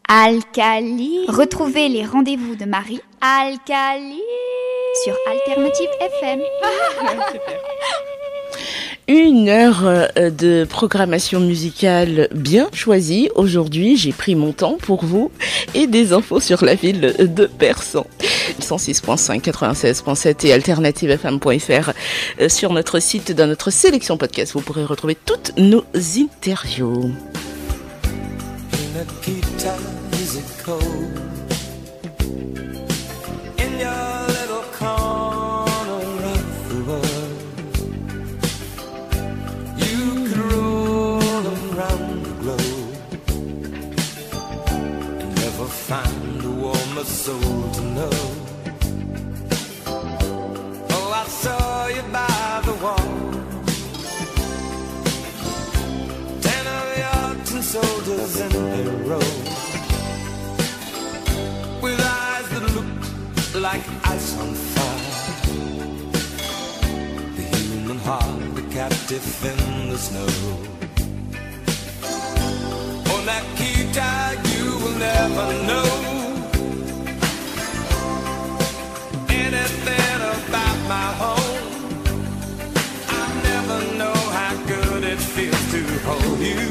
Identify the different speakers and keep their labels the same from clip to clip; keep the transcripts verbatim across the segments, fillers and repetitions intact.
Speaker 1: Alcali. Retrouvez les rendez-vous de Marie. Alcali. Sur Alternative F M.
Speaker 2: Super. Une heure de programmation musicale bien choisie. Aujourd'hui, j'ai pris mon temps pour vous et des infos sur la ville de Persan. cent six virgule cinq, quatre-vingt-seize virgule sept et alternative f m point f r. Sur notre site, dans notre sélection podcast, vous pourrez retrouver toutes nos interviews.
Speaker 3: Find a warmer soul to know. Oh, I saw you by the wall. Ten of your tin soldiers in a row, with eyes that looked like ice on fire. The human heart, a captive in the snow. Oh, Nikita, you will never know anything about my home. I never know how good it feels to hold you.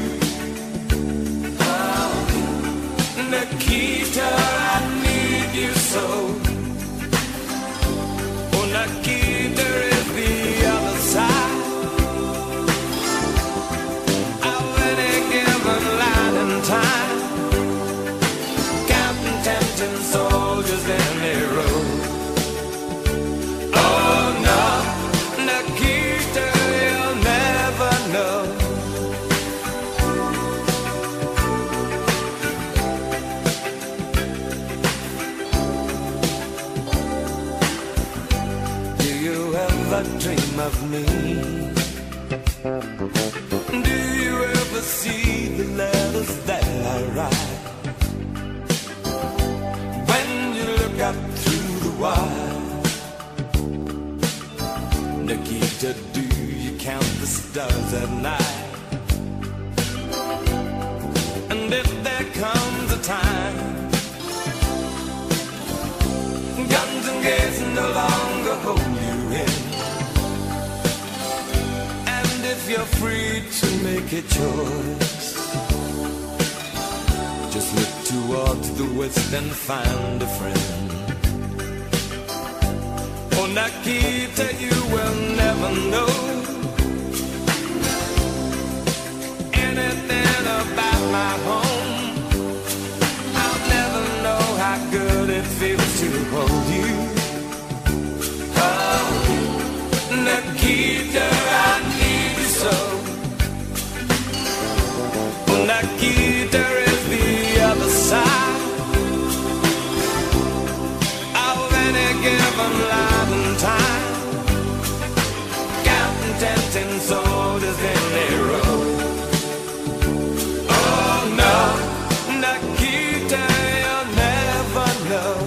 Speaker 3: Oh, Nikita, I need you so. Oh, Nikita is the other side. Time, counting tempting soldiers in a row. Oh no, Nikita, you'll never know. Do you ever dream of me? Do you ever see the letters that I write? When you look up through the wire, Nikita, do you count the stars at night? And if there comes a time guns and gates no longer hold you in, if you're free to make a choice, just look towards the west and find a friend. Oh, Nikita, you will never know anything about my home. I'll never know how good it feels to hold you. Oh, Nikita, I need you so. Oh, Nikita is the other side of any given life and time, counting tempting soldiers in a row. Oh no, Nikita, you'll never know.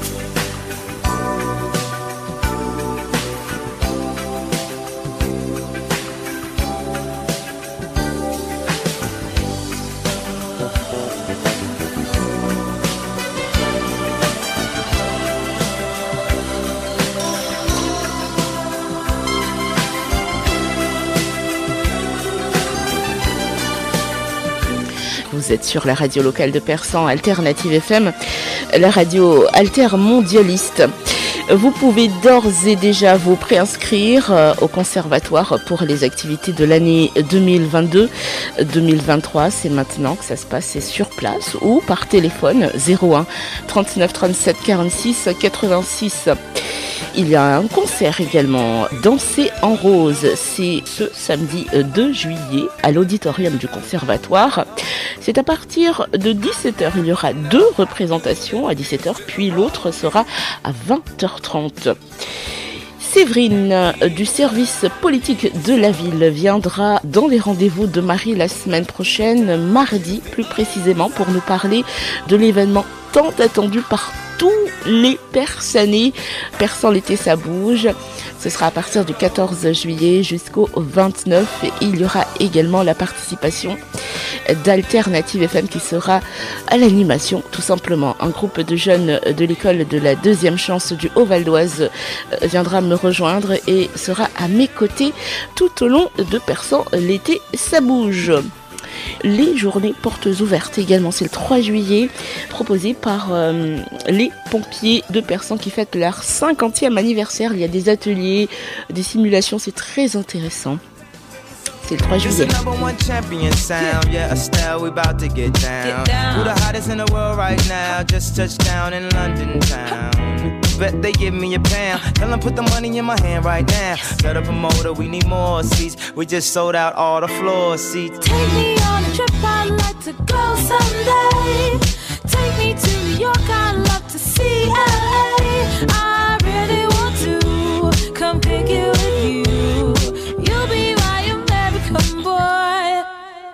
Speaker 2: Vous êtes sur la radio locale de Persan, Alternative F M, la radio altermondialiste. Vous pouvez d'ores et déjà vous préinscrire au conservatoire pour les activités de l'année deux mille vingt-deux deux mille vingt-trois. C'est maintenant que ça se passe, c'est sur place ou par téléphone zéro un trente-neuf trente-sept quarante-six quatre-vingt-six. Il y a un concert également, Danser en rose. C'est ce samedi deux juillet à l'auditorium du conservatoire. C'est à partir de dix-sept heures. Il y aura deux représentations à dix-sept heures, puis l'autre sera à vingt heures trente. Séverine du service politique de la ville viendra dans les rendez-vous de Marie la semaine prochaine, mardi plus précisément, pour nous parler de l'événement tant attendu par tous les Persanais. Persan l'été ça bouge. Ce sera à partir du quatorze juillet jusqu'au vingt-neuf. Et il y aura également la participation d'Alternative F M qui sera à l'animation, tout simplement. Un groupe de jeunes de l'école de la deuxième chance du Haut-Val d'Oise viendra me rejoindre et sera à mes côtés tout au long de Persan. L'été, ça bouge. Les journées portes ouvertes également, c'est le trois juillet, proposé par euh, les pompiers de Persan qui fêtent leur cinquantième anniversaire. Il y a des ateliers, des simulations, c'est très intéressant. C'est le trois juillet.
Speaker 4: Bet they give me a pound. Tell them put the money in my hand right now. Set up a motor, we need more seats. We just sold out all the floor seats.
Speaker 5: Take me on a trip, I'd like to go someday. Take me to New York, I'd love to see L A. I really want to come pick it with you. You'll be my American boy.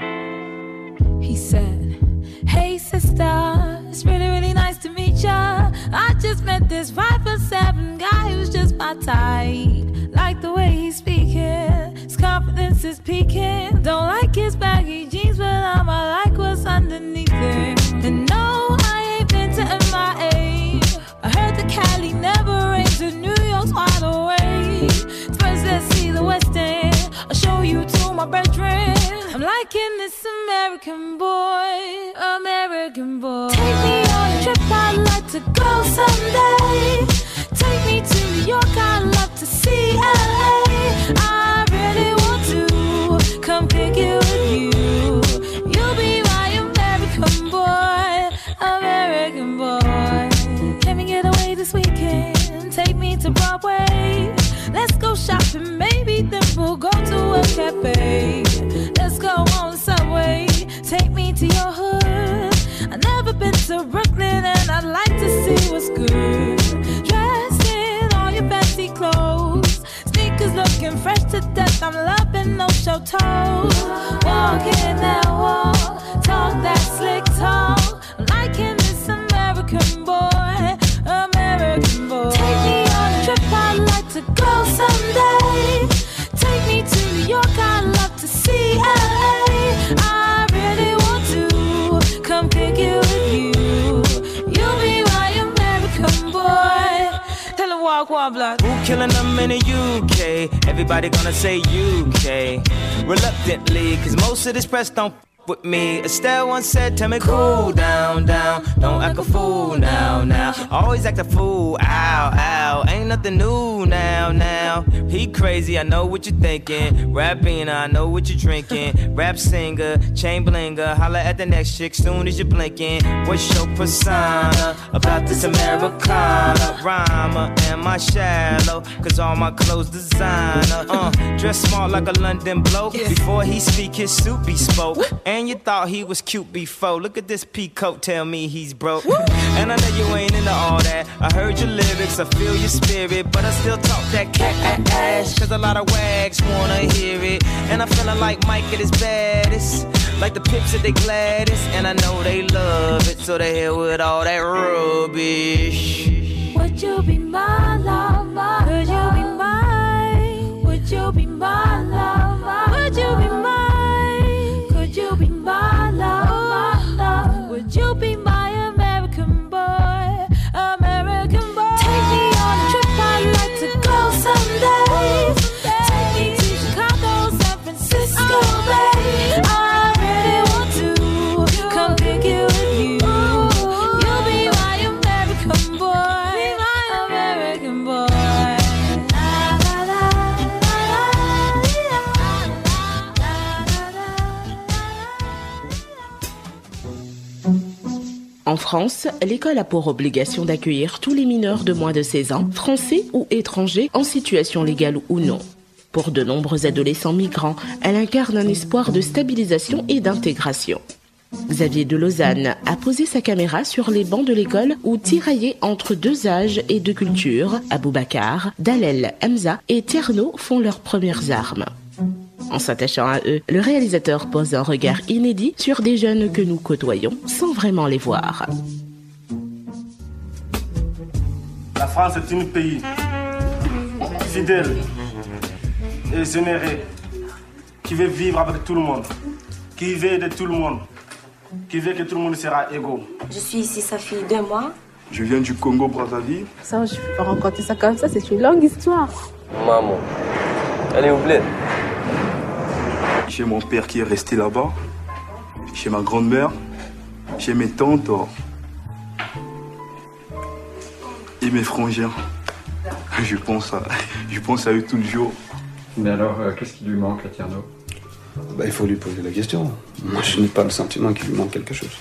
Speaker 5: He said, hey sister, it's really, really nice to meet ya. I just met this five foot seven guy who's just my type. Like the way he's speaking, his confidence is peaking. Don't like his baggy jeans, but I'ma like what's underneath it. And no, I ain't been to M I A. I heard that Cali never rains and New York's wide awake. First let's see the West End, I'll show you to my bedroom. I'm liking this American boy, American boy. Take me on a trip, I'd like to go someday. Take me to New York, I'd love to see L A. I really want to come pick it with you. You'll be my American boy, American boy. Can we get away this weekend? Take me to Broadway. Let's go shopping, maybe then we'll go to a cafe. Let's go on Subway, take me to your hood. I've never been to Brooklyn and I'd like to see what's good. Dressed in all your fancy clothes, sneakers looking fresh to death. I'm loving no show toes. Walking that wall, talk that slick talk. I'm liking this American boy, American boy. Take me on a trip, I'd like to go someday. Take me to New York, I'd love to see L A. I really want to come pick it with you. You'll be my American boy. Tell him walk one block.
Speaker 4: Who killing them in the U K? Everybody gonna say U K. Reluctantly, cause most of this press don't with me. Estelle once said, tell me cool down, down. Don't act a fool now, now. Always act a fool, ow, ow. Ain't nothing new now, now. He crazy, I know what you're thinking. Rapping, I know what you're drinking. Rap singer, chain blinger. Holla at the next chick soon as you're blinking. What's your persona about this Americana? Rhymer, am I shallow? Cause all my clothes designer. Uh, dress smart like a London bloke. Before he speak, his suit be spoke. And you thought he was cute before. Look at this peacoat, tell me he's broke. And I know you ain't into all that. I heard your lyrics, I feel your spirit, but I still talk that cat ass. Cause a lot of wags wanna hear it. And I'm feeling like Mike at his baddest. Like the Pips at they gladdest. And I know they love it, so they here with all that rubbish.
Speaker 5: Would you be my lover? Could you be mine? Would you be my lover? Would you be mine? Would you be my love? Would you be my American boy? American boy. Take me on a trip, I'd like to go someday. Take me to Chicago, San Francisco, babe. I really want to come pick it with you. You'll be my American boy, American boy.
Speaker 2: En France, l'école a pour obligation d'accueillir tous les mineurs de moins de seize ans, français ou étrangers, en situation légale ou non. Pour de nombreux adolescents migrants, elle incarne un espoir de stabilisation et d'intégration. Xavier de Lausanne a posé sa caméra sur les bancs de l'école où, tiraillés entre deux âges et deux cultures, Aboubacar, Dalel, Hamza et Tierno font leurs premières armes. En s'attachant à eux, le réalisateur pose un regard inédit sur des jeunes que nous côtoyons sans vraiment les voir.
Speaker 6: La France est un pays fidèle et généreux qui veut vivre avec tout le monde, qui veut de tout le monde, qui veut que tout le monde sera égaux.
Speaker 7: Je suis ici sa fille deux mois.
Speaker 8: Je viens du Congo-Brazzaville.
Speaker 9: Ça, je peux pas raconter ça comme ça, c'est une longue histoire.
Speaker 10: Maman, elle est au bled.
Speaker 8: J'ai mon père qui est resté là-bas, chez ma grand-mère, chez mes tantes et mes frangins. Je pense à, je pense à eux tout le jour.
Speaker 11: Mais alors, euh, qu'est-ce qui lui manque à Tierno?
Speaker 12: Bah, il faut lui poser la question. Moi, je n'ai pas le sentiment qu'il lui manque quelque chose.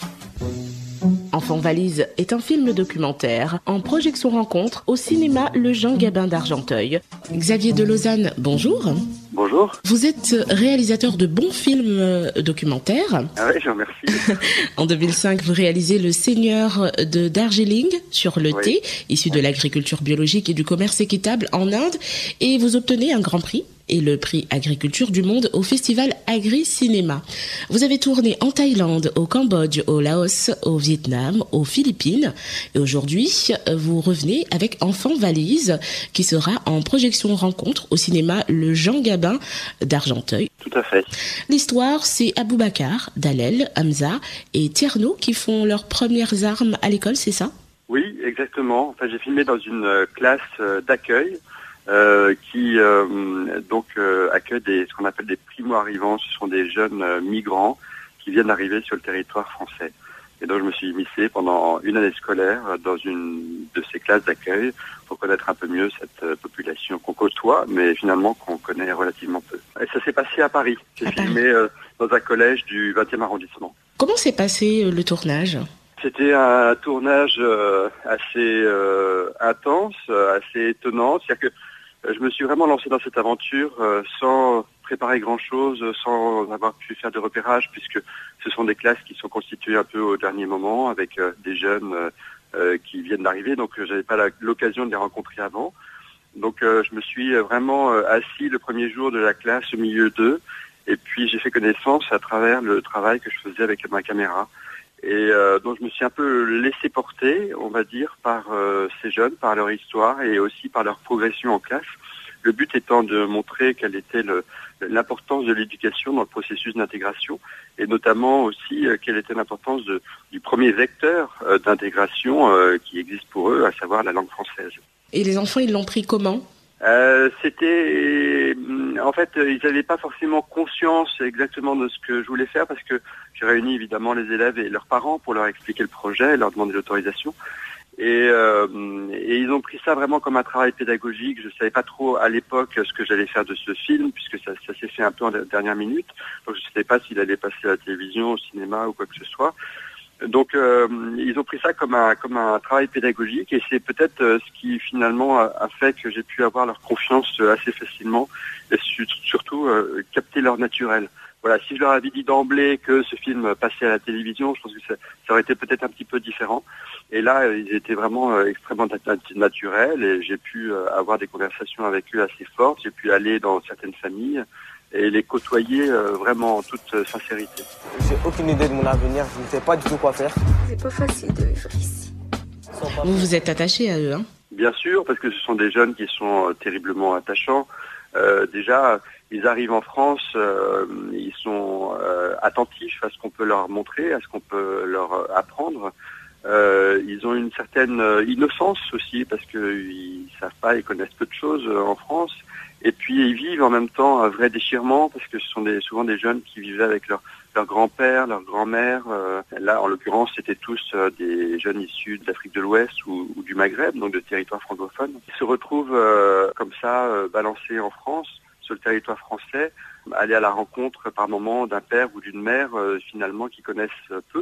Speaker 2: Enfant valise est un film documentaire en projection rencontre au cinéma Le Jean Gabin d'Argenteuil. Xavier de Lausanne, bonjour.
Speaker 13: Bonjour.
Speaker 2: Vous êtes réalisateur de bons films documentaires.
Speaker 13: Ah oui, je vous remercie.
Speaker 2: En deux mille cinq, vous réalisez Le Seigneur de Darjeeling sur le oui. thé, issu de l'agriculture biologique et du commerce équitable en Inde, et vous obtenez un grand prix et le prix Agriculture du Monde au festival Agri-Cinéma. Vous avez tourné en Thaïlande, au Cambodge, au Laos, au Vietnam, aux Philippines. Et aujourd'hui, vous revenez avec Enfant valise, qui sera en projection rencontre au cinéma Le Jean Gabin d'Argenteuil.
Speaker 13: Tout à fait.
Speaker 2: L'histoire, c'est Aboubacar, Dalel, Hamza et Tierno qui font leurs premières armes à l'école, c'est ça?
Speaker 13: Oui, exactement. Enfin, j'ai filmé dans une classe d'accueil. Euh, qui euh, donc euh, accueille des, ce qu'on appelle des primo-arrivants. Ce sont des jeunes euh, migrants qui viennent d'arriver sur le territoire français. Et donc je me suis immiscé pendant une année scolaire dans une de ces classes d'accueil pour connaître un peu mieux cette euh, population qu'on côtoie, mais finalement qu'on connaît relativement peu. Et ça s'est passé à Paris. J'ai filmé euh, dans un collège du vingtième arrondissement.
Speaker 2: Comment s'est passé euh, le tournage ?
Speaker 13: C'était un tournage euh, assez euh, intense, euh, assez étonnant. C'est-à-dire que je me suis vraiment lancé dans cette aventure euh, sans préparer grand-chose, sans avoir pu faire de repérage, puisque ce sont des classes qui sont constituées un peu au dernier moment, avec euh, des jeunes euh, euh, qui viennent d'arriver, donc euh, j'avais pas la, l'occasion de les rencontrer avant. Donc euh, je me suis vraiment euh, assis le premier jour de la classe au milieu d'eux, et puis j'ai fait connaissance à travers le travail que je faisais avec ma caméra. Et euh, donc je me suis un peu laissé porter, on va dire, par euh, ces jeunes, par leur histoire et aussi par leur progression en classe. Le but étant de montrer quelle était le, l'importance de l'éducation dans le processus d'intégration et notamment aussi euh, quelle était l'importance de, du premier vecteur euh, d'intégration euh, qui existe pour eux, à savoir la langue française.
Speaker 2: Et les enfants, ils l'ont pris comment ?
Speaker 13: Euh, c'était, en fait, ils n'avaient pas forcément conscience exactement de ce que je voulais faire parce que j'ai réuni évidemment les élèves et leurs parents pour leur expliquer le projet et leur demander l'autorisation. Et, euh, et ils ont pris ça vraiment comme un travail pédagogique. Je savais pas trop à l'époque ce que j'allais faire de ce film puisque ça, ça s'est fait un peu en dernière minute. Donc je ne savais pas s'il allait passer à la télévision, au cinéma ou quoi que ce soit. Donc euh, ils ont pris ça comme un comme un travail pédagogique et c'est peut-être euh, ce qui finalement a, a fait que j'ai pu avoir leur confiance euh, assez facilement et su- surtout euh, capter leur naturel. Voilà, si je leur avais dit d'emblée que ce film passait à la télévision, je pense que ça, ça aurait été peut-être un petit peu différent. Et là, euh, ils étaient vraiment euh, extrêmement nat- naturels et j'ai pu euh, avoir des conversations avec eux assez fortes. J'ai pu aller dans certaines familles et les côtoyer euh, vraiment en toute euh, sincérité.
Speaker 10: J'ai aucune idée de mon avenir, je ne sais pas du tout quoi faire.
Speaker 7: C'est pas facile de vivre ici.
Speaker 2: Vous vous êtes attaché à eux, hein ?
Speaker 13: Bien sûr, parce que ce sont des jeunes qui sont euh, terriblement attachants. Euh, déjà, ils arrivent en France, euh, ils sont euh, attentifs à ce qu'on peut leur montrer, à ce qu'on peut leur apprendre. Euh, ils ont une certaine euh, innocence aussi, parce qu'ils savent pas, ils connaissent peu de choses euh, en France. Et puis ils vivent en même temps un vrai déchirement parce que ce sont des, souvent des jeunes qui vivaient avec leur, leur grand-père, leur grand-mère. Euh, là, en l'occurrence, c'était tous euh, des jeunes issus de l'Afrique de l'Ouest ou, ou du Maghreb, donc de territoires francophones. Ils se retrouvent euh, comme ça, euh, balancés en France, sur le territoire français, aller à la rencontre par moment d'un père ou d'une mère euh, finalement qui connaissent euh, peu.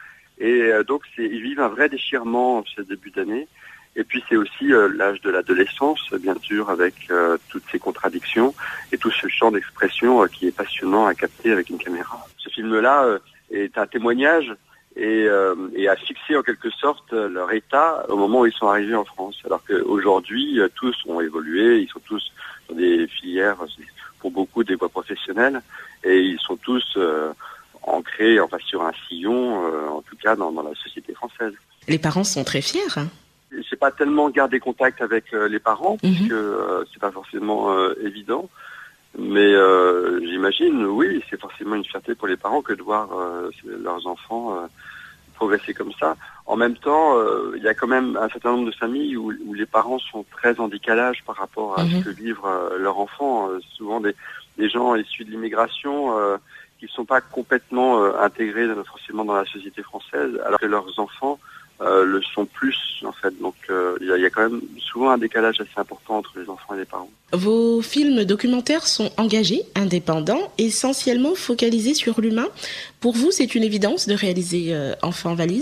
Speaker 13: Et euh, donc c'est, ils vivent un vrai déchirement en ce début d'année. Et puis c'est aussi euh, l'âge de l'adolescence, bien sûr, avec euh, toutes ces contradictions et tout ce champ d'expression euh, qui est passionnant à capter avec une caméra. Ce film-là euh, est un témoignage et, euh, et a fixé en quelque sorte leur état au moment où ils sont arrivés en France. Alors qu'aujourd'hui, euh, tous ont évolué, ils sont tous dans des filières, pour beaucoup des voies professionnelles, et ils sont tous euh, ancrés, enfin sur un sillon, euh, en tout cas dans, dans la société française.
Speaker 2: Les parents sont très fiers, hein ?
Speaker 13: J'ai pas tellement gardé contact avec euh, les parents,
Speaker 2: mm-hmm.
Speaker 13: puisque euh, c'est pas forcément euh, évident. Mais euh, j'imagine, oui, c'est forcément une fierté pour les parents que de voir euh, leurs enfants euh, progresser comme ça. En même temps, euh, il y a quand même un certain nombre de familles où, où les parents sont très en décalage par rapport à mmh. ce que vivent euh, leurs enfants. Euh, souvent des, des gens issus de l'immigration euh, qui ne sont pas complètement euh, intégrés forcément dans la société française, alors que leurs enfants euh, le sont plus en fait. Donc euh, il y, y a quand même souvent un décalage assez important entre les enfants et les parents.
Speaker 2: Vos films documentaires sont engagés, indépendants, essentiellement focalisés sur l'humain. Pour vous, c'est une évidence de réaliser euh, Enfant Valise ?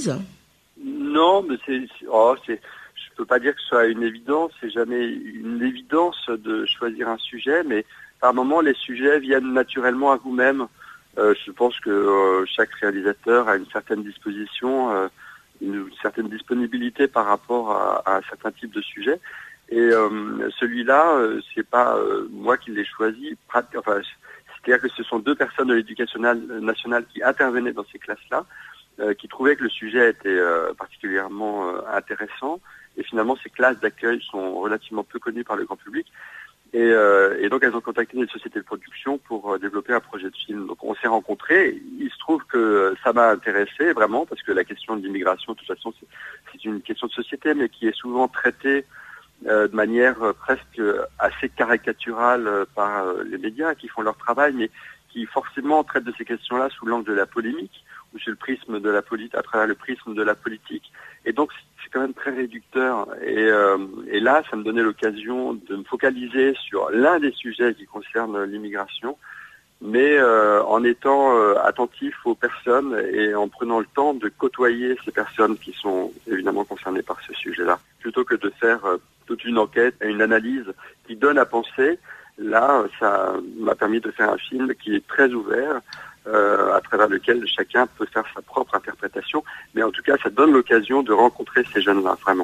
Speaker 13: Non, mais c'est, c'est, oh, c'est, je peux pas dire que ce soit une évidence. C'est jamais une évidence de choisir un sujet, mais par moments les sujets viennent naturellement à vous-même. Euh, je pense que euh, chaque réalisateur a une certaine disposition, euh, une certaine disponibilité par rapport à, à un certain type de sujet. Et euh, celui-là, euh, c'est pas euh, moi qui l'ai choisi. Enfin, c'est-à-dire que ce sont deux personnes de l'éducation nationale qui intervenaient dans ces classes-là, euh, qui trouvaient que le sujet était euh, particulièrement euh, intéressant. Et finalement, ces classes d'accueil sont relativement peu connues par le grand public. Et, euh, et donc, elles ont contacté une société de production pour euh, développer un projet de film. Donc, on s'est rencontrés. Il se trouve que ça m'a intéressé vraiment, parce que la question de l'immigration, de toute façon, c'est, c'est une question de société, mais qui est souvent traitée euh, de manière euh, presque assez caricaturale euh, par euh, les médias qui font leur travail, mais qui forcément traitent de ces questions-là sous l'angle de la polémique, ou sur le prisme de la politique, à travers le prisme de la politique. Et donc, c'est quand même très réducteur. Et, euh, et là, ça me donnait l'occasion de me focaliser sur l'un des sujets qui concerne l'immigration, mais euh, en étant euh, attentif aux personnes et en prenant le temps de côtoyer ces personnes qui sont évidemment concernées par ce sujet-là, plutôt que de faire euh, toute une enquête et une analyse qui donne à penser. Là, ça m'a permis de faire un film qui est très ouvert, Euh, à travers lequel chacun peut faire sa propre interprétation, mais en tout cas ça donne l'occasion de rencontrer ces jeunes-là, vraiment.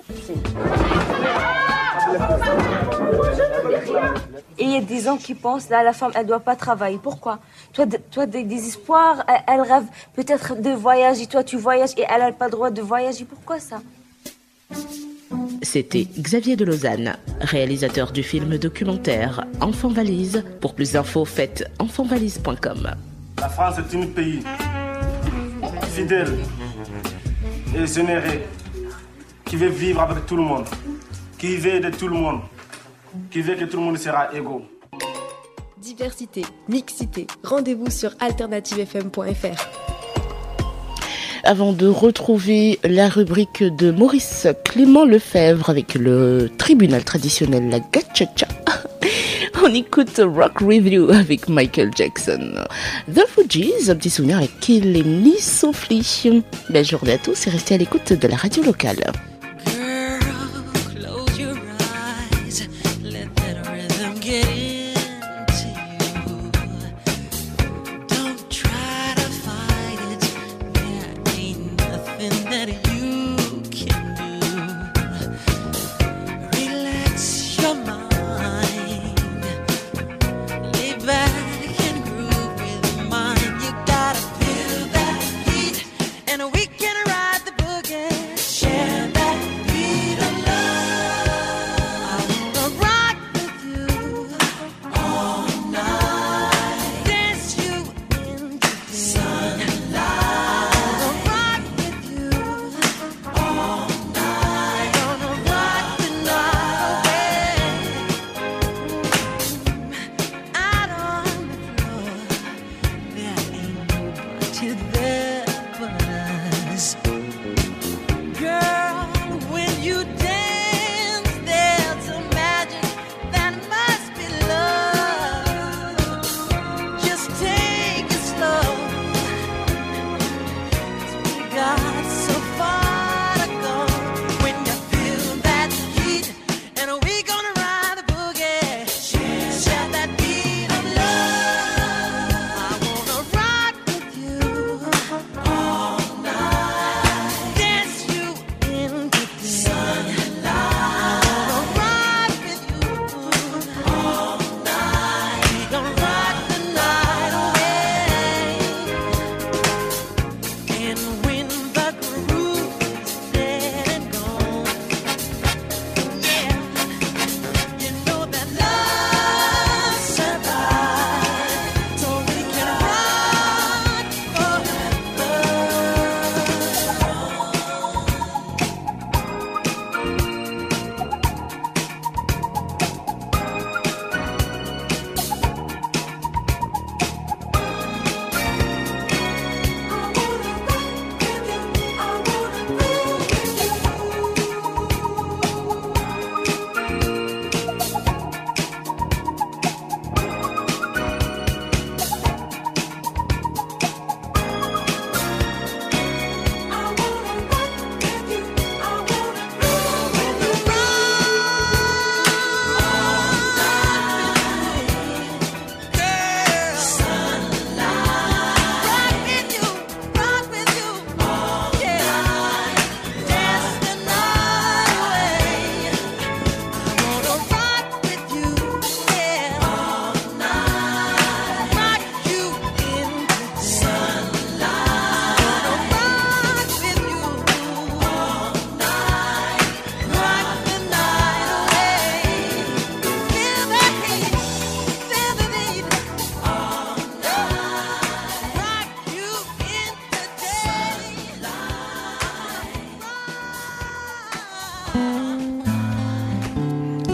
Speaker 7: Et il y a des gens qui pensent, là la femme elle doit pas travailler, pourquoi? Toi, de, toi des, des espoirs, elle, elle rêve peut-être de voyager, toi tu voyages et elle n'a pas le droit de voyager, pourquoi ça?
Speaker 2: C'était Xavier de Lausanne, réalisateur du film documentaire Enfant Valise. Pour plus d'infos, faites enfant valise point com.
Speaker 6: La France est un pays fidèle et généreux, qui veut vivre avec tout le monde, qui veut de tout le monde, qui veut que tout le monde sera égaux.
Speaker 14: Diversité, mixité, rendez-vous sur alternative f m point f r.
Speaker 2: Avant de retrouver la rubrique de Maurice Clément Lefebvre avec le tribunal traditionnel, la Gachacha, on écoute Rock Review avec Michael Jackson. The Fugees, un petit souvenir avec Killing Sophie. Belle journée à tous et restez à l'écoute de la radio locale.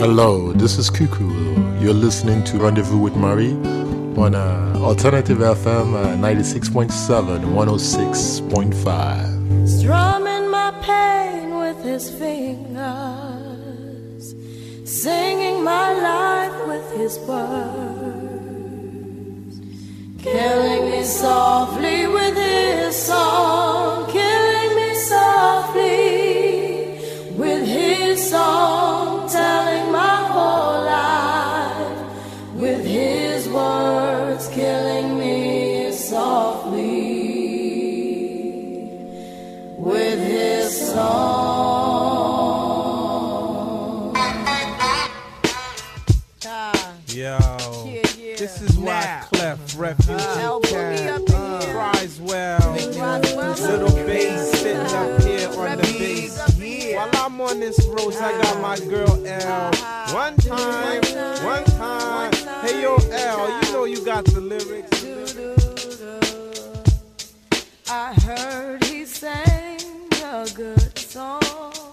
Speaker 15: Hello, this is Cuckoo. You're listening to Rendezvous with Marie on uh, Alternative F M uh, ninety-six point seven, one oh six point five.
Speaker 5: Strumming my pain with his fingers, singing my life with his words, killing me softly with his song, killing me softly with his song, telling my whole life with his words, killing me softly with his song.
Speaker 16: Yo, this is why Clef Refugee uh, Cat cries well. Little bass sitting up here on the bass. While I'm on this road, I got my girl L. One time, one time. Hey yo L, you know you got the lyrics.
Speaker 5: I heard he sang a good song.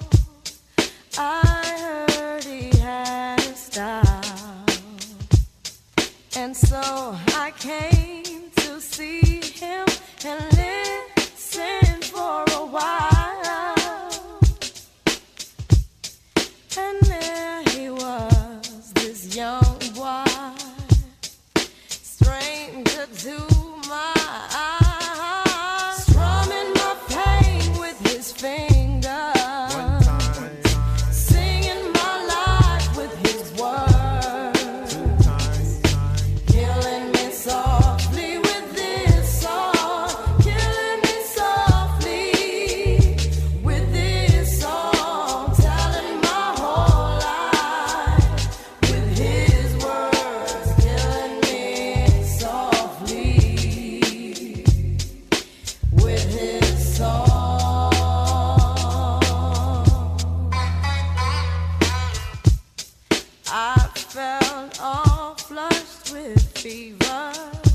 Speaker 5: I heard he had a style, and so I came to see him and listen for a while. And there he was, this young boy, stranger to my eyes, strumming my pain with his fingers, singing my life with his words, killing me softly with this song, killing me softly with this song, telling my whole life with his words, killing me softly with his song. I felt all flushed with fever,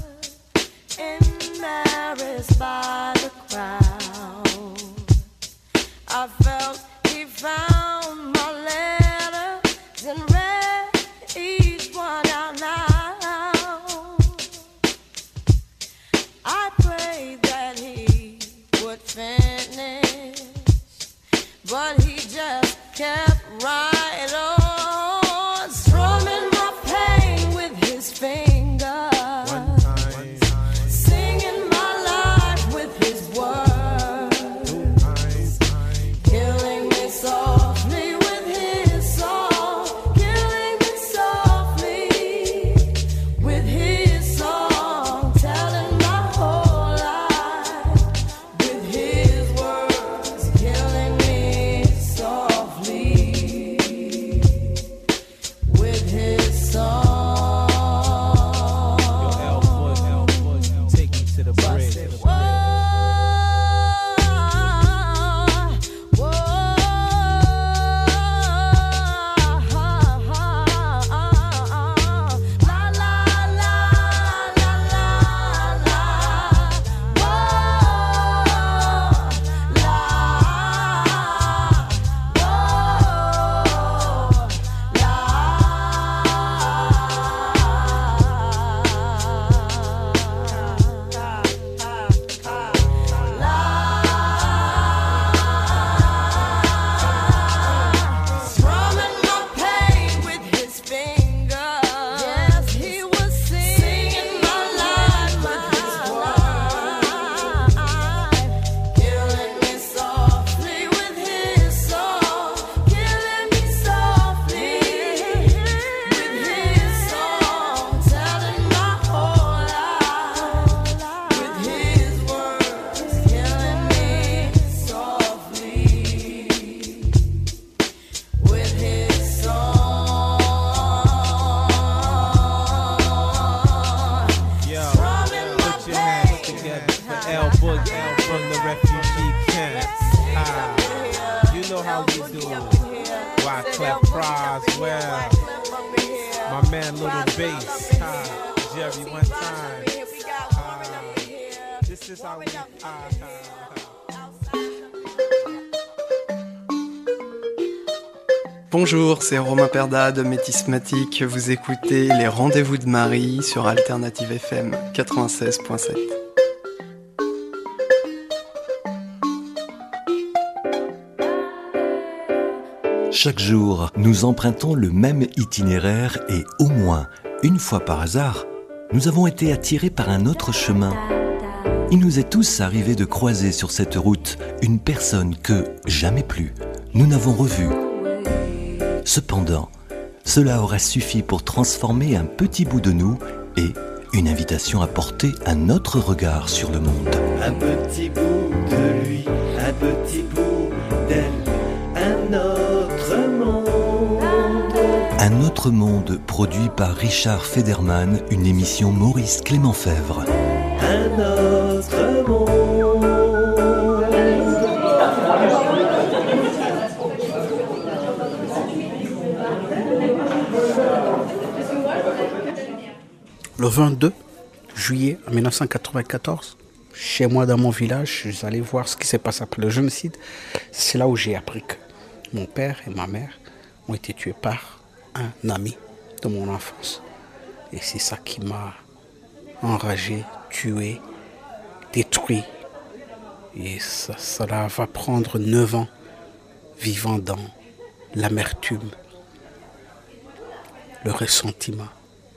Speaker 5: embarrassed by the crowd. I felt he found my letters and read each one out loud. I prayed that he would finish, but he just kept right on, strumming my pain with his fingers, singing my life with his words, killing me softly with his song, killing me softly with his song, telling my whole life with his words, killing me softly with his song.
Speaker 16: Take me to the bridge.
Speaker 5: Strumming my pain with his fingers. Yes, he was singing my life with his words, killing me softly with his song, killing me softly with his song, telling my whole life with his words, killing me softly with his song.
Speaker 16: Yo, put your hands together for L Boogie from the refugee camp. Ah, you know how we do. Why Clef cries well. My man Little Bass. Ah, Jerry, one time. Ah, this is how we. Ah, ah,
Speaker 17: Bonjour, c'est Romain Perda de Métismatique. Vous écoutez les Rendez-vous de Marie sur Alternative F M quatre-vingt-seize point sept.
Speaker 18: Chaque jour, nous empruntons le même itinéraire et au moins une fois par hasard, nous avons été attirés par un autre chemin. Il nous est tous arrivé de croiser sur cette route une personne que, jamais plus, nous n'avons revue. Cependant, cela aura suffi pour transformer un petit bout de nous et une invitation à porter un autre regard sur le monde.
Speaker 19: Un petit bout de lui, un petit bout d'elle, un autre monde.
Speaker 18: Un autre monde produit par Richard Federman, une émission Maurice Clément Fèvre.
Speaker 19: Un autre monde.
Speaker 20: Le vingt-deux juillet mille neuf cent quatre-vingt-quatorze, chez moi dans mon village, je suis allé voir ce qui s'est passé après le génocide. C'est là où j'ai appris que mon père et ma mère ont été tués par un ami de mon enfance. Et c'est ça qui m'a enragé, tué, détruit. Et ça, cela va prendre neuf ans vivant dans l'amertume, le ressentiment,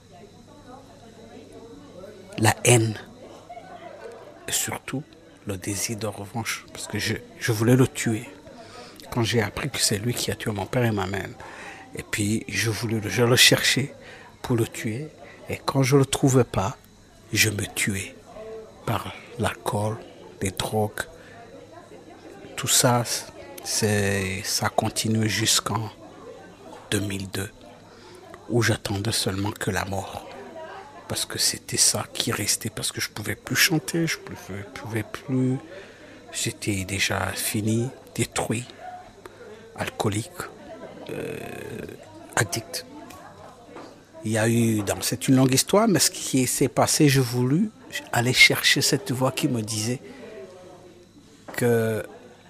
Speaker 20: la haine et surtout le désir de revanche, parce que je, je voulais le tuer. Quand j'ai appris que c'est lui qui a tué mon père et ma mère, et puis je voulais le, je le cherchais pour le tuer, et quand je ne le trouvais pas, je me tuais par l'alcool, les drogues. Tout ça, c'est, ça continue jusqu'en deux mille deux, où j'attendais seulement que la mort. Parce que c'était ça qui restait, parce que je ne pouvais plus chanter, je ne pouvais plus... J'étais déjà fini, détruit, alcoolique, euh, addict. Il y a eu, dans, c'est une longue histoire, mais ce qui s'est passé, j'ai voulu aller chercher cette voix qui me disait que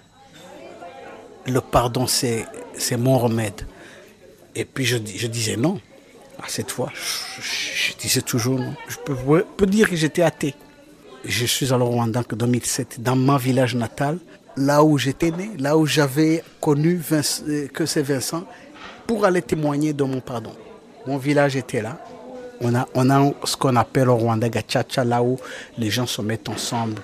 Speaker 20: le pardon, c'est, c'est mon remède. Et puis je, je disais non. À cette fois, je, je, je disais toujours non. Je peux, je peux dire que j'étais athée. Je suis allé au Rwanda en deux mille sept, dans mon village natal, là où j'étais né, là où j'avais connu Vincent, que c'est Vincent, pour aller témoigner de mon pardon. Mon village était là. On a, on a ce qu'on appelle au Rwanda Gachacha, là où les gens se mettent ensemble.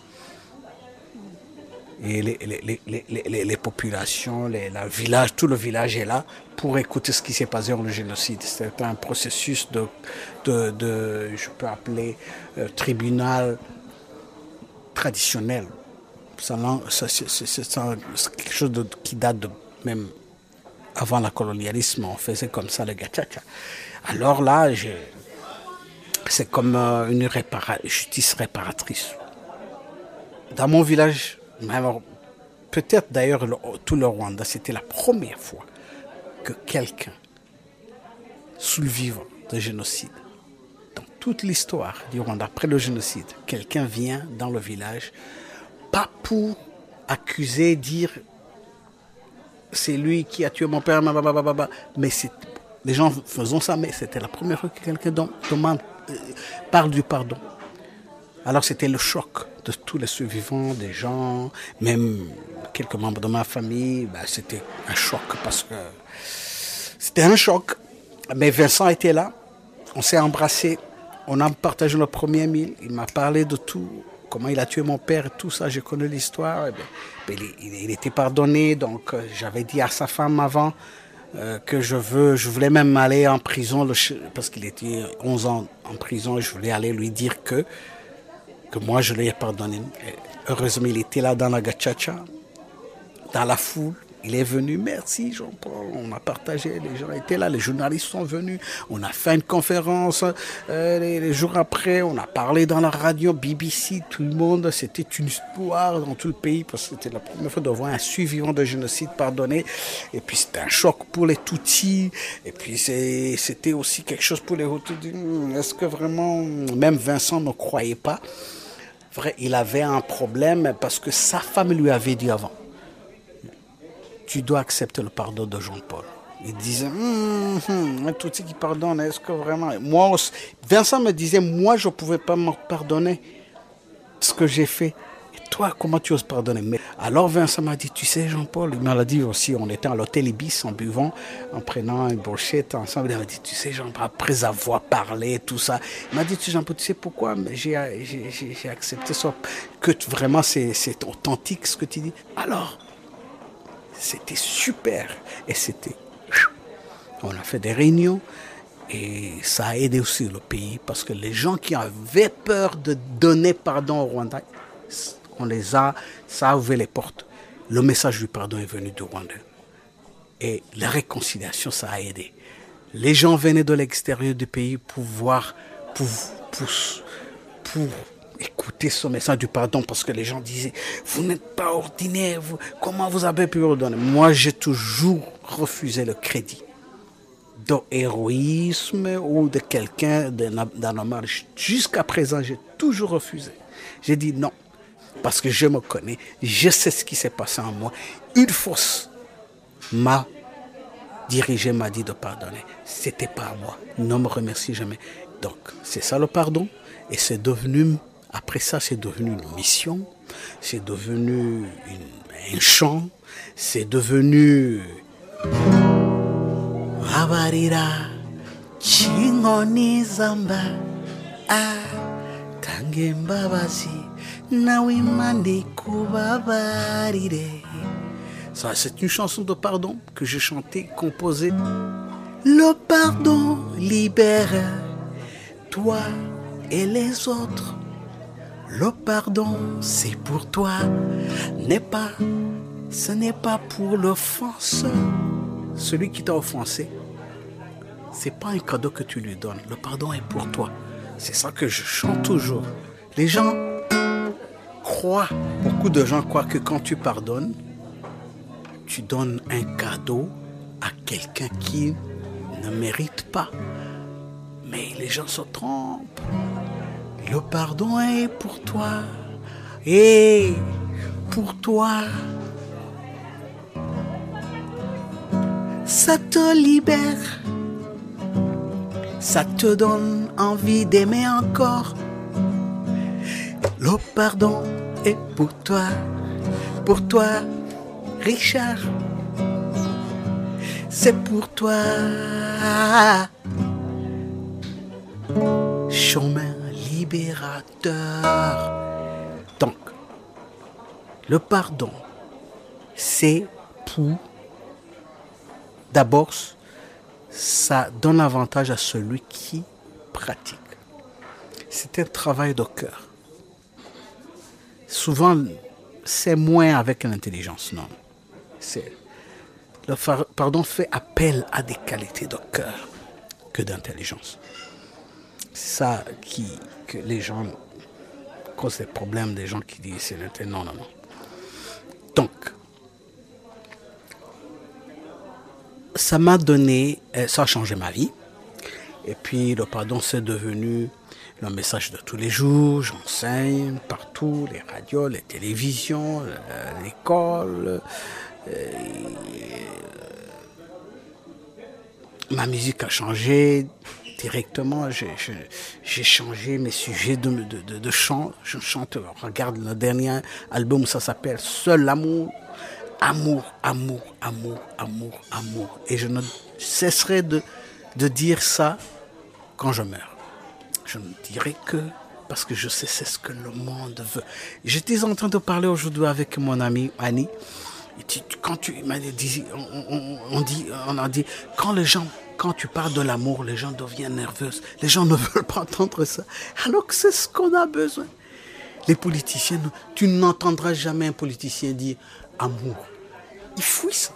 Speaker 20: Et les, les, les, les, les, les populations, les, le village, tout le village est là pour écouter ce qui s'est passé dans le génocide. C'est un processus de, de, de je peux appeler, euh, tribunal traditionnel. Ça, ça, c'est, c'est, c'est quelque chose de, qui date de même avant le colonialisme. On faisait comme ça le gachacha. Alors là, je, c'est comme euh, une répara, justice réparatrice. Dans mon village, alors, peut-être d'ailleurs le, tout le Rwanda, c'était la première fois que quelqu'un, sous le vivant de génocide, dans toute l'histoire du Rwanda, après le génocide, quelqu'un vient dans le village, pas pour accuser, dire c'est lui qui a tué mon père, mais c'est, les gens faisaient ça, mais c'était la première fois que quelqu'un demande, euh, parle du pardon. Alors c'était le choc de tous les survivants, des gens, même quelques membres de ma famille, ben, c'était un choc parce que c'était un choc. Mais Vincent était là, on s'est embrassés, on a partagé le premier meal, il m'a parlé de tout, comment il a tué mon père, tout ça, j'ai connu l'histoire. Ben, ben, il, il était pardonné, donc euh, j'avais dit à sa femme avant euh, que je veux, je voulais même aller en prison, le, parce qu'il était onze ans en prison, et je voulais aller lui dire que que moi je l'ai pardonné. Et heureusement, il était là dans la gachacha, dans la foule. Il est venu, merci Jean-Paul, on a partagé, les gens étaient là, les journalistes sont venus, on a fait une conférence, euh, les, les jours après, on a parlé dans la radio, B B C, tout le monde, c'était une histoire dans tout le pays, parce que c'était la première fois de voir un survivant de génocide pardonné, et puis c'était un choc pour les Tutsis, et puis c'est, c'était aussi quelque chose pour les Hutus. Est-ce que vraiment, même Vincent ne croyait pas, vrai, il avait un problème, parce que sa femme lui avait dit avant, tu dois accepter le pardon de Jean-Paul. Il disait, hum, hum, un Tutsi qui pardonne, est-ce que vraiment... Moi, aussi- Vincent me disait, moi, je ne pouvais pas me pardonner ce que j'ai fait. Et toi, comment tu oses pardonner? Mais alors Vincent m'a dit, tu sais Jean-Paul, il m'a dit aussi, on était à l'hôtel Ibis en buvant, en prenant une brochette ensemble. Il m'a dit, tu sais Jean-Paul, après avoir parlé, tout ça, il m'a dit, tu sais Jean-Paul, tu sais pourquoi j'ai, j'ai, j'ai, j'ai accepté ça, que t- vraiment c'est, c'est authentique ce que tu dis. Alors, c'était super. Et c'était... On a fait des réunions et ça a aidé aussi le pays parce que les gens qui avaient peur de donner pardon au Rwanda, on les a, ça a ouvert les portes. Le message du pardon est venu du Rwanda. Et la réconciliation, ça a aidé. Les gens venaient de l'extérieur du pays pour voir, pour, pour, pour écouter ce message du pardon parce que les gens disaient, vous n'êtes pas ordinaire, vous, comment vous avez pu redonner? Moi, j'ai toujours refusé le crédit d'héroïsme ou de quelqu'un d'anormal. Jusqu'à présent, j'ai toujours refusé. J'ai dit non, parce que je me connais, je sais ce qui s'est passé en moi. Une force m'a dirigé, m'a dit de pardonner. C'était pas à moi. Ne me remercie jamais. Donc, c'est ça le pardon. Et c'est devenu, après ça, c'est devenu une mission, c'est devenu une, un chant, c'est devenu... Abarira chingoni zamba ah kangemba basi nawe mande kubabarire. Ça, c'est une chanson de pardon que j'ai chantée, composée. Le pardon libère toi et les autres. Le pardon, c'est pour toi, n'est pas, ce n'est pas pour l'offense. Celui qui t'a offensé, c'est pas un cadeau que tu lui donnes. Le pardon est pour toi. C'est ça que je chante toujours. Les gens croient, beaucoup de gens croient que quand tu pardonnes, tu donnes un cadeau à quelqu'un qui ne mérite pas. Mais les gens se trompent. Le pardon est pour toi. Et pour toi. Ça te libère. Ça te donne envie d'aimer encore. Le pardon est pour toi. Pour toi, Richard. C'est pour toi. Chemin libérateur. Donc, le pardon, c'est pour... D'abord, ça donne avantage à celui qui pratique. C'est un travail de cœur. Souvent, c'est moins avec l'intelligence, non. C'est, le pardon fait appel à des qualités de cœur que d'intelligence. C'est ça qui, que les gens causent des problèmes, des gens qui disent c'est l'intelligence. Non, non, non. Donc, ça m'a donné, ça a changé ma vie. Et puis le pardon, c'est devenu le message de tous les jours. J'enseigne partout, les radios, les télévisions, l'école. Euh, ma musique a changé directement. J'ai, j'ai, j'ai changé mes sujets de, de, de, de chant. Je chante, regarde le dernier album, ça s'appelle Seul l'amour. Amour, amour, amour, amour, amour. Et je ne cesserai de, de dire ça quand je meurs. Je ne dirai que parce que je sais c'est ce que le monde veut. J'étais en train de parler aujourd'hui avec mon amie Annie. Et tu, quand tu m'as dit, on, on, on dit, on a dit, quand les gens, quand tu parles de l'amour, les gens deviennent nerveux. Les gens ne veulent pas entendre ça. Alors que c'est ce qu'on a besoin. Les politiciens, tu n'entendras jamais un politicien dire amour. Ils fouillent ça.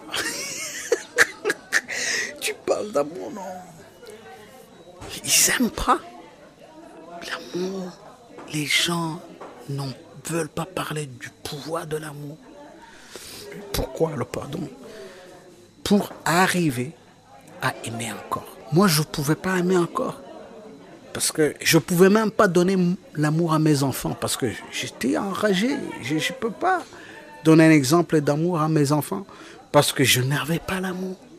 Speaker 20: Tu parles d'amour, non. Ils n'aiment pas l'amour. Les gens ne veulent pas parler du pouvoir de l'amour. Pourquoi le pardon? Pour arriver à aimer encore. Moi, je ne pouvais pas aimer encore. Parce que je ne pouvais même pas donner l'amour à mes enfants. Parce que j'étais enragé. Je ne peux pas donner un exemple d'amour à mes enfants. Parce que je n'avais pas l'amour.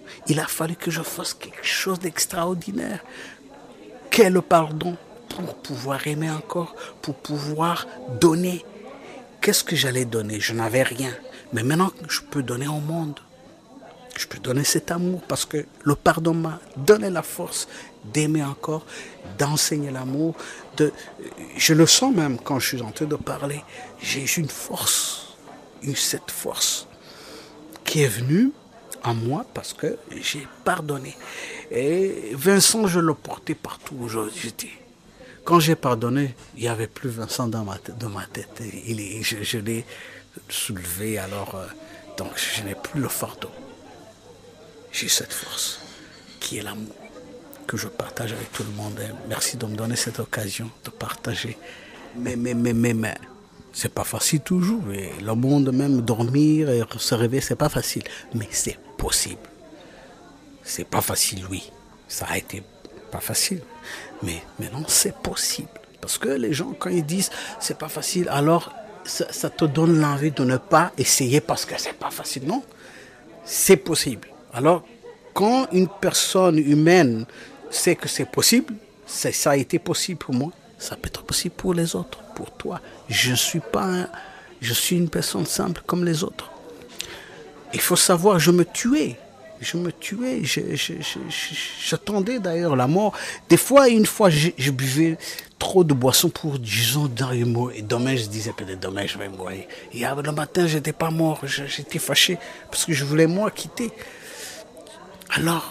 Speaker 20: Il a fallu que je fasse quelque chose d'extraordinaire. Qu'est le pardon pour pouvoir aimer encore, pour pouvoir donner. Qu'est-ce que j'allais donner? Je n'avais rien. Mais maintenant, je peux donner au monde. Je peux donner cet amour parce que le pardon m'a donné la force d'aimer encore, d'enseigner l'amour. De... Je le sens même quand je suis en train de parler. J'ai une force, une, cette force qui est venue en moi parce que j'ai pardonné. Et Vincent, je le portais partout où j'étais. Quand j'ai pardonné, il n'y avait plus Vincent dans ma tête. Dans ma tête. Il est, je, je l'ai soulevé, alors euh, donc je n'ai plus le fardeau. J'ai cette force qui est l'amour que je partage avec tout le monde. Et merci de me donner cette occasion de partager. Mais, mais, mais, mais, mais, c'est pas facile toujours. Et le monde, même dormir et se réveiller, c'est pas facile. Mais c'est possible. C'est pas facile, oui. Ça a été pas facile. Mais maintenant, c'est possible. Parce que les gens, quand ils disent c'est pas facile, alors ça, ça te donne l'envie de ne pas essayer parce que c'est pas facile. Non, c'est possible. Alors, quand une personne humaine sait que c'est possible, c'est, ça a été possible pour moi, ça peut être possible pour les autres, pour toi. Je suis pas, un, je suis une personne simple comme les autres. Il faut savoir, je me tuais. Je me tuais, je, je, je, je, j'attendais d'ailleurs la mort. Des fois, une fois, je, je buvais trop de boissons pour, disons, dans les mots. Et demain, je disais peut-être demain, je vais mourir. Et le matin, je n'étais pas mort, je, j'étais fâché parce que je voulais moi quitter. Alors,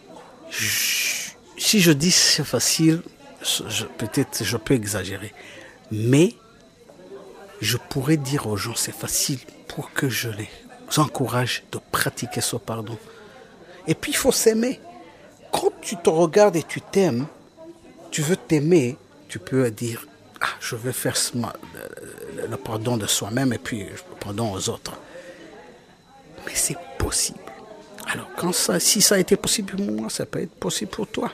Speaker 20: je, si je dis c'est facile, je, peut-être je peux exagérer. Mais je pourrais dire aux gens c'est facile pour que je les encourage de pratiquer ce pardon. Et puis, il faut s'aimer. Quand tu te regardes et tu t'aimes, tu veux t'aimer, tu peux dire, ah, je vais faire ce, le, le pardon de soi-même et puis le pardon aux autres. Mais c'est possible. Alors, quand ça, si ça a été possible pour moi, ça peut être possible pour toi.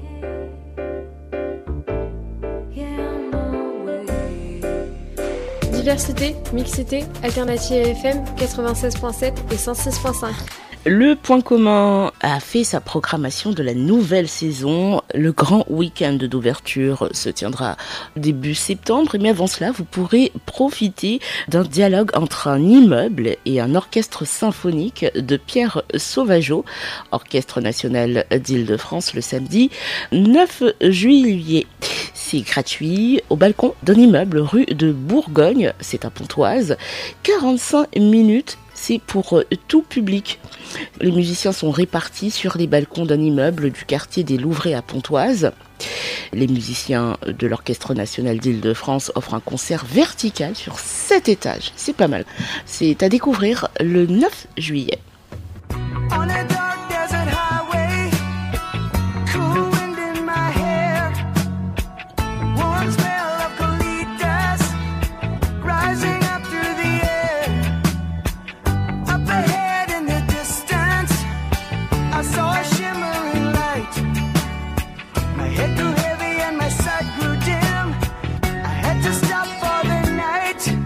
Speaker 14: Diversité, mixité, Alternative F M quatre-vingt-seize virgule sept et cent six virgule cinq.
Speaker 2: Le Point commun a fait sa programmation de la nouvelle saison. Le grand week-end d'ouverture se tiendra début septembre. Mais avant cela, vous pourrez profiter d'un dialogue entre un immeuble et un orchestre symphonique de Pierre Sauvageau, Orchestre national d'Île-de-France, le samedi neuf juillet. C'est gratuit au balcon d'un immeuble rue de Bourgogne, c'est à Pontoise. quarante-cinq minutes. C'est pour tout public. Les musiciens sont répartis sur les balcons d'un immeuble du quartier des Louvrais à Pontoise. Les musiciens de l'Orchestre national d'Île-de-France offrent un concert vertical sur sept étages. C'est pas mal. C'est à découvrir le neuf juillet.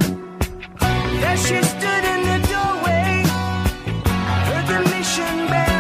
Speaker 5: She stood in the doorway, heard the mission bell.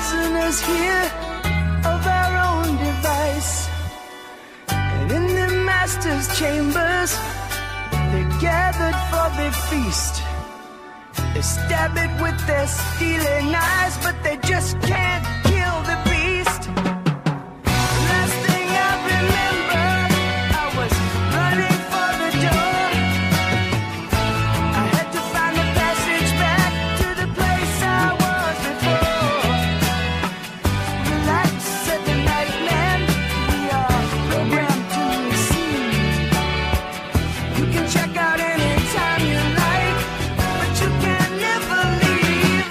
Speaker 5: prisoners here of our own device. And in the master's chambers, they're gathered for their feast. They stab it with their stealing eyes, but they just can't kill the beast. Last thing I remember, I was running for the door. I had to find the passage back to the place I was before. Relax, said the night man, we are programmed to receive. You can check out anytime you like, but you can never leave.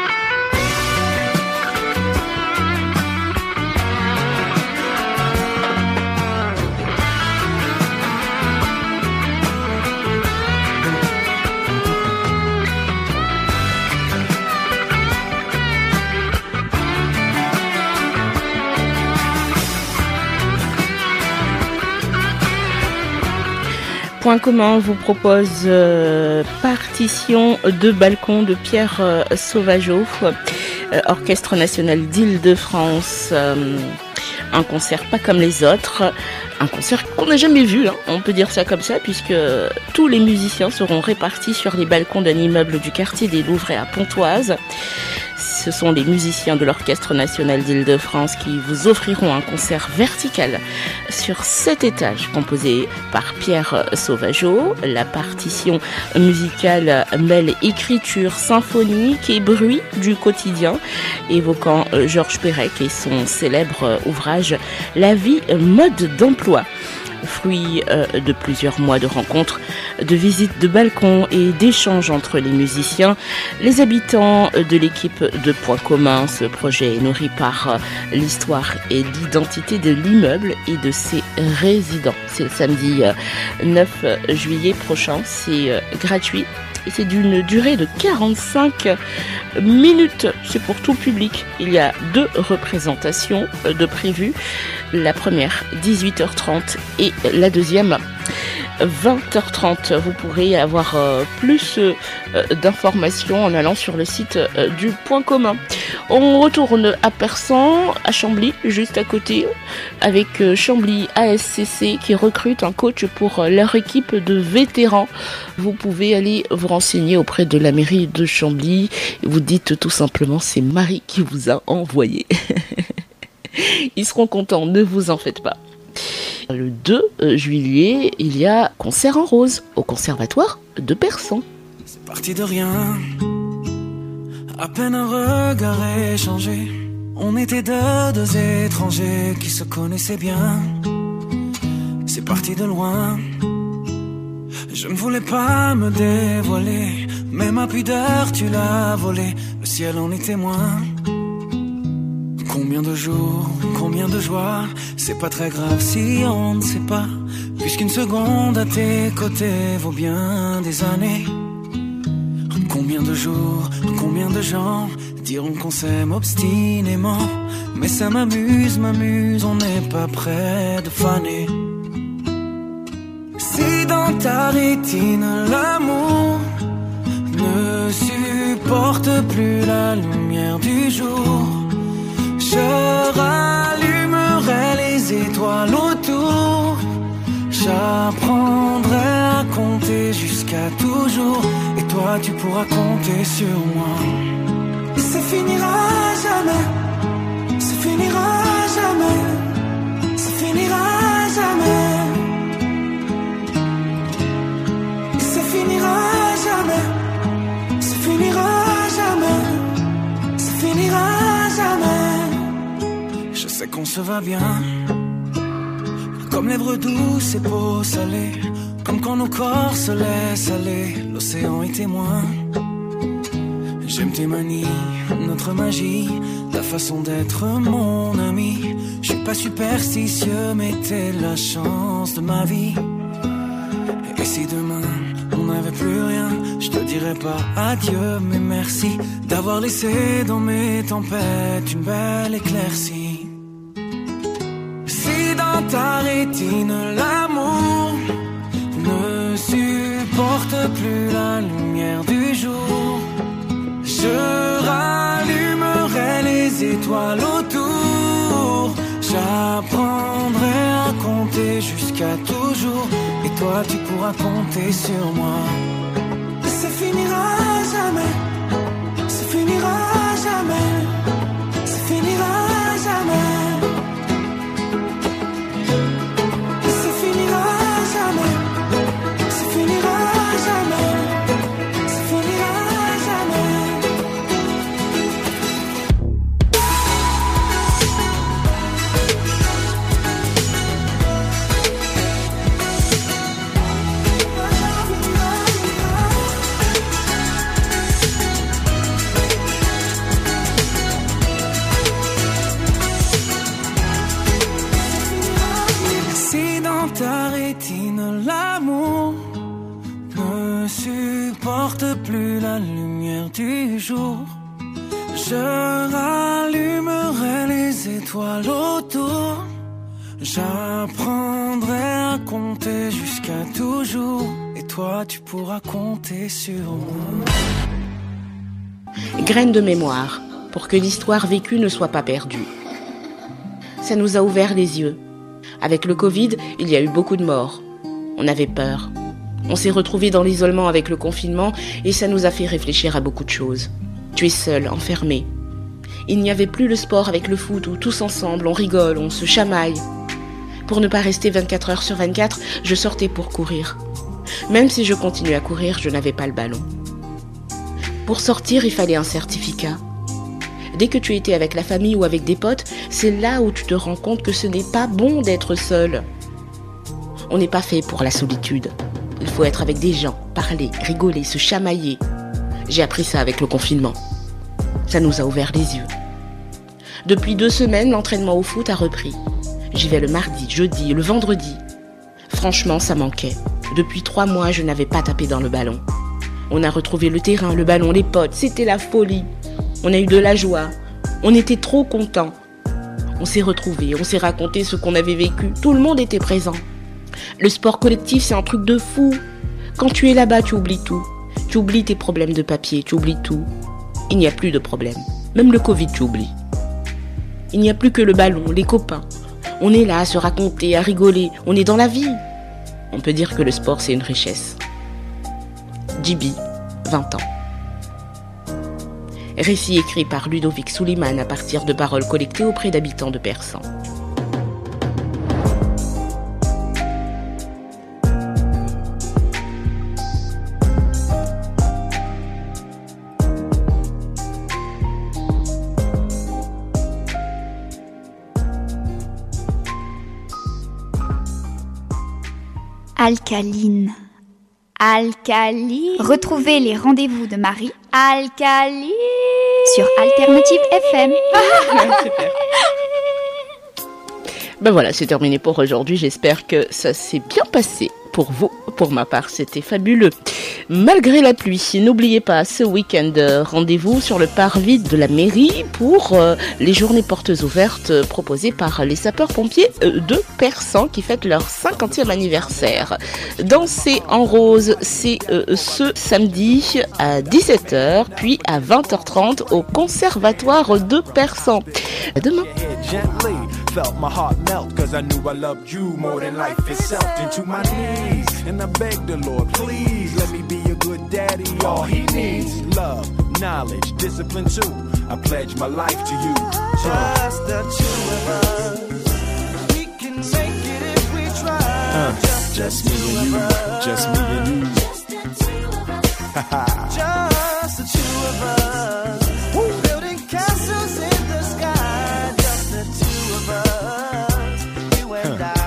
Speaker 2: Point commun vous propose euh, Partition de balcon de Pierre euh, Sauvageau, euh, Orchestre national d'Île-de-France. Euh, un concert pas comme les autres, un concert qu'on n'a jamais vu, hein, on peut dire ça comme ça, puisque tous les musiciens seront répartis sur les balcons d'un immeuble du quartier des Louvres à Pontoise. Ce sont les musiciens de l'Orchestre national d'Île-de-France qui vous offriront un concert vertical sur sept étages composé par Pierre Sauvageau. La partition musicale mêle écriture symphonique et bruit du quotidien, évoquant Georges Perec et son célèbre ouvrage « La vie, mode d'emploi ». Fruit euh, de plusieurs mois de rencontres, de visites de balcons et d'échanges entre les musiciens, les habitants de l'équipe de Point commun. Ce projet est nourri par euh, l'histoire et l'identité de l'immeuble et de ses résidents. C'est le samedi euh, neuf juillet prochain, c'est euh, gratuit. Et c'est d'une durée de quarante-cinq minutes. C'est pour tout public. Il y a deux représentations de prévues. La première, dix-huit heures trente, et la deuxième, vingt heures trente. Vous pourrez avoir euh, plus euh, d'informations en allant sur le site euh, du Point commun. On retourne à Persan, à Chambly, juste à côté, avec euh, Chambly A S C C qui recrute un coach pour euh, leur équipe de vétérans. Vous pouvez aller vous renseigner auprès de la mairie de Chambly. Vous dites tout simplement, c'est Marie qui vous a envoyé. Ils seront contents, ne vous en faites pas. Le deux juillet, il y a concert en rose au conservatoire de Persan.
Speaker 5: C'est parti de rien, à peine un regard échangé. On était deux, deux étrangers qui se connaissaient bien. C'est parti de loin, je ne voulais pas me dévoiler, mais ma pudeur tu l'as volée, le ciel en est témoin. Combien de jours, combien de joie, c'est pas très grave si on ne sait pas, puisqu'une seconde à tes côtés vaut bien des années. Combien de jours, combien de gens diront qu'on s'aime obstinément, mais ça m'amuse, m'amuse, on n'est pas près de faner. Si dans ta rétine l'amour ne supporte plus la lumière du jour, je rallumerai les étoiles autour. J'apprendrai à compter jusqu'à toujours, et toi tu pourras compter sur moi. Et ça finira jamais, ça finira jamais, ça finira jamais. Et ça finira jamais, ça finira jamais, ça finira jamais. Je sais qu'on se va bien, comme lèvres douces et peau salée, comme quand nos corps se laissent aller, l'océan est témoin. J'aime tes manies, notre magie, ta façon d'être mon ami. Je suis pas superstitieux, mais t'es la chance de ma vie. Et si demain on n'avait plus rien, je te dirais pas adieu, mais merci d'avoir laissé dans mes tempêtes une belle éclaircie. Si dans ta rétine l'amour ne supporte plus la lumière du jour, je rallumerai les
Speaker 3: les étoiles autour. J'apprendrai à compter jusqu'à toujours. Et toi tu pourras compter sur moi. Ça finira jamais. Ça finira jamais. Ça finira jamais. Ça finira jamais. Ça finira jamais. Ça finira jamais. Ta rétine, l'amour ne supporte plus la lumière du jour. Je rallumerai les étoiles autour. J'apprendrai à compter jusqu'à toujours. Et toi, tu pourras compter sur moi.
Speaker 2: Graines de mémoire, pour que l'histoire vécue ne soit pas perdue. Ça nous a ouvert les yeux. Avec le Covid, il y a eu beaucoup de morts. On avait peur. On s'est retrouvés dans l'isolement avec le confinement et ça nous a fait réfléchir à beaucoup de choses. Tu es seul, enfermé. Il n'y avait plus le sport avec le foot où tous ensemble on rigole, on se chamaille. Pour ne pas rester vingt-quatre heures sur vingt-quatre, je sortais pour courir. Même si je continuais à courir, je n'avais pas le ballon. Pour sortir, il fallait un certificat. Dès que tu étais avec la famille ou avec des potes, c'est là où tu te rends compte que ce n'est pas bon d'être seul. On n'est pas fait pour la solitude. Il faut être avec des gens, parler, rigoler, se chamailler. J'ai appris ça avec le confinement. Ça nous a ouvert les yeux. Depuis deux semaines, l'entraînement au foot a repris. J'y vais le mardi, jeudi, le vendredi. Franchement, ça manquait. Depuis trois mois, je n'avais pas tapé dans le ballon. On a retrouvé le terrain, le ballon, les potes. C'était la folie. On a eu de la joie. On était trop contents. On s'est retrouvés, on s'est raconté ce qu'on avait vécu. Tout le monde était présent. Le sport collectif, c'est un truc de fou. Quand tu es là-bas, tu oublies tout. Tu oublies tes problèmes de papier, tu oublies tout. Il n'y a plus de problème. Même le Covid, tu oublies. Il n'y a plus que le ballon, les copains. On est là à se raconter, à rigoler. On est dans la vie. On peut dire que le sport, c'est une richesse. J B, vingt ans. Récit écrit par Ludovic Suleiman à partir de paroles collectées auprès d'habitants de Persan.
Speaker 1: Alcaline. Alcaline. Retrouvez les rendez-vous de Marie. Alcaline. Sur Alternative F M.
Speaker 2: Super. Ben voilà, c'est terminé pour aujourd'hui. J'espère que ça s'est bien passé pour vous. Pour ma part, c'était fabuleux. Malgré la pluie, n'oubliez pas, ce week-end, rendez-vous sur le parvis de la mairie pour euh, les journées portes ouvertes euh, proposées par les sapeurs-pompiers euh, de Persan qui fêtent leur cinquantième anniversaire. Danser en rose, c'est euh, ce samedi à dix-sept heures, puis à vingt heures trente au conservatoire de Persan. À demain.
Speaker 3: Felt my heart melt cause I knew I loved you more than life itself. Into my knees and I begged the Lord, please let me be a good daddy. All he needs, love, knowledge, discipline too. I pledge my life to you. Just the two of us. We can make it if we try. Uh, just, just me and you. Just me and you. Just the two of us. Woo. Building castles in the sky. Just the two of us. You and I.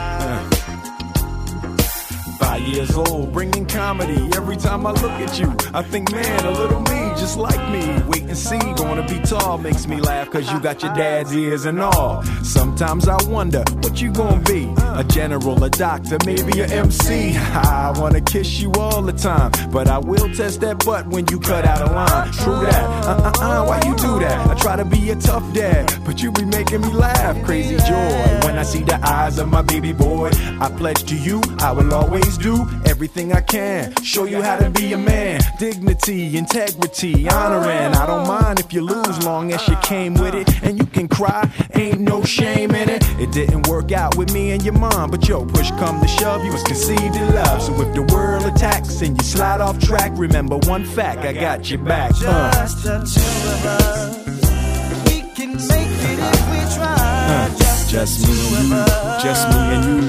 Speaker 3: Five years old, bringing comedy. Every time I look at you, I think, man, a little me, just like me. Wait and see, gonna be tall, makes me laugh, cause you got your dad's ears and all. Sometimes I wonder, what you gonna be? A general, a doctor, maybe a M C. I wanna kiss you all the time, but I will test that butt when you cut out a line. True that, uh-uh-uh, why you do that? I try to be a tough dad, but you be making me laugh. Crazy joy, when I see the eyes of my baby boy. I pledge to you, I will always do everything I can. Show you how to be a man, dignity, integrity. loyalty, honoring. I don't mind if you lose, long as you came with it. And you can cry, ain't no shame in it. It didn't work out with me and your mom, but yo, push come to shove, you was conceived in love. So if the world attacks and you slide off track, remember one fact, I got your back. Uh.
Speaker 19: Just the two of us, we can make it if we try.
Speaker 3: Uh.
Speaker 19: Just,
Speaker 3: just me and you, just me and you,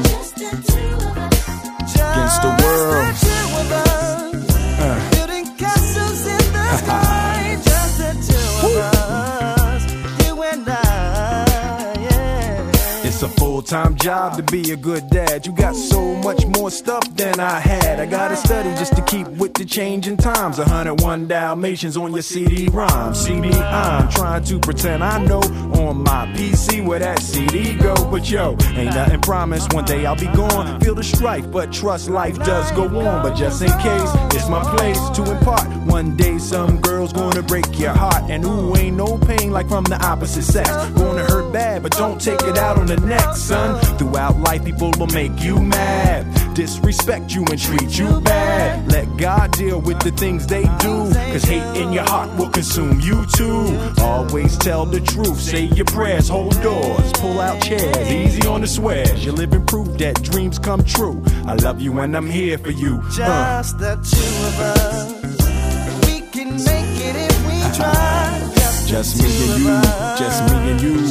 Speaker 3: against the world. Uh.
Speaker 19: Building castles in the sky. Just the two of us, you and I, yeah.
Speaker 3: It's a full-time job to be a good dad. You got so much more stuff than I had. I gotta study just to keep with the changing times. one oh one Dalmatians on your C D ROM. See me, I'm trying to pretend I know on my P C where that C D go. But yo, ain't nothing promised. One day I'll be gone. Feel the strife, but trust life does go on. But just in case, it's my place to impart. One day some girl's gonna break your heart. And ooh, ain't no pain like from the opposite sex. Gonna hurt bad, but don't take it out on the next, son. Throughout life, people will make you mad, disrespect you and treat you bad. Let God deal with the things they do, cause hate in your heart will consume you too. Always tell the truth, say your prayers, hold doors, pull out chairs, easy on the swears. You're living proof that dreams come true. I love you and I'm here for you. uh.
Speaker 19: Just the two of us, we can make it if we try. Just,
Speaker 3: just me and you, just me and you.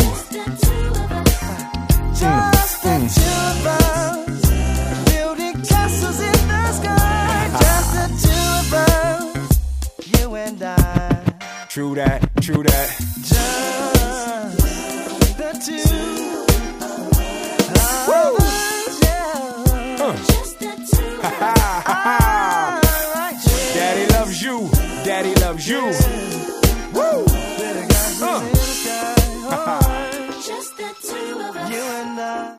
Speaker 19: Just the two of us, building castles in the sky. Just the two of us, you and I.
Speaker 3: True that, true that.
Speaker 19: Just the two of us, yeah.
Speaker 3: Uh.
Speaker 19: Just the two of us.
Speaker 3: Daddy loves you, daddy loves you. Woo!